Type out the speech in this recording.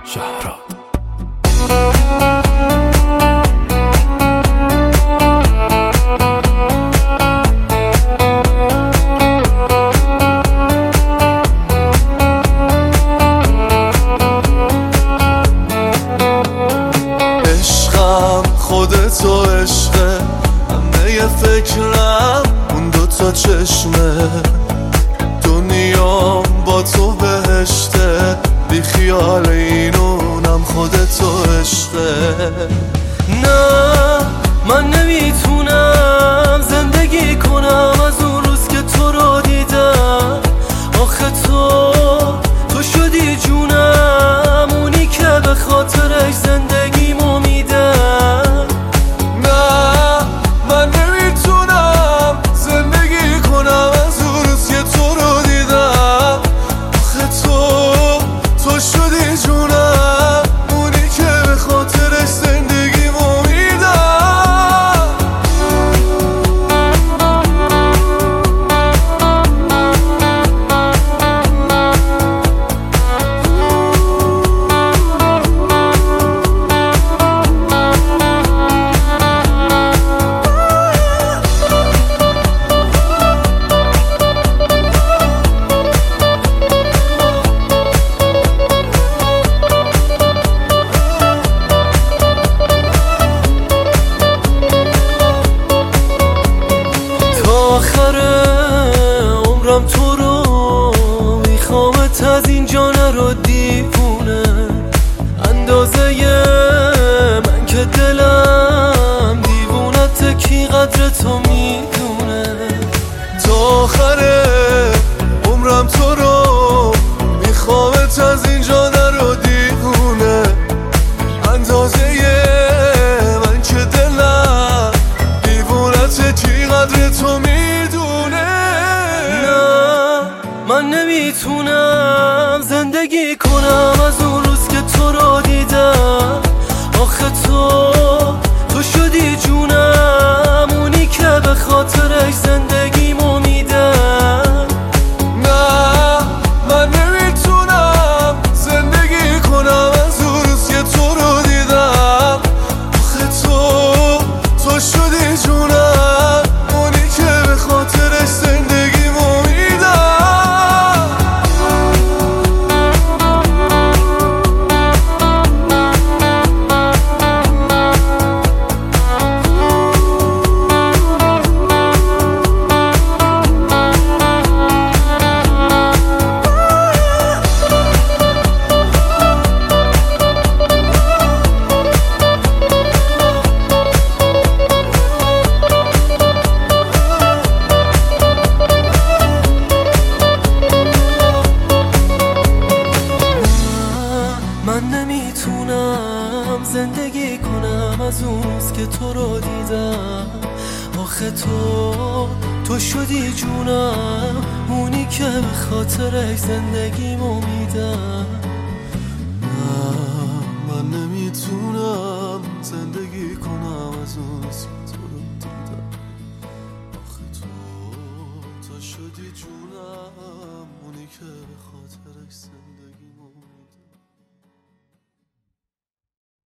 شهرام. عشقم خودتو عشقه، همه فکرم اون دوتا چشمه، دنیام با تو بهشته، بی خیال اینونم خودتو عشقه. نه من نمیتونم زندگی کنم از اون روز که تو رو دیدم. آخه تو شدی جونم، اونی که به خاطرش زندگیمو میدم. نه من نمیتونم زندگی کنم از اون روز که تو رو دیدم. آخه تو شدی جونم، اونی که به خاطرش زندگیمو میدم. آخر عمرم تو رو میخوامت، از اینجا نرو دیوونه. اندازه من که دلم دیوونت، کی قدر تو میدونه. تا آخر عمرم تو رو میخوامت، از اینجا نرو دیوونه. اندازه من که دلم دیوونت، کی قدر تو میدونه. من نمیتونم زندگی کنم از اون روز که تو رو دیدم. آخه تو شدی جونم، اونی که به خاطرش زندگیمو میدم. نه من نمیتونم زندگی کنم از اون روز که تو رو دیدم. آخه تو شدی جونم، اونی که به خاطرش زندگیمو میدم. من نمیتونم زندگی کنم از اون روز که تو رو دیدم. آخه تو شدی جونم، اونی که به خاطرش زندگیمو میدم.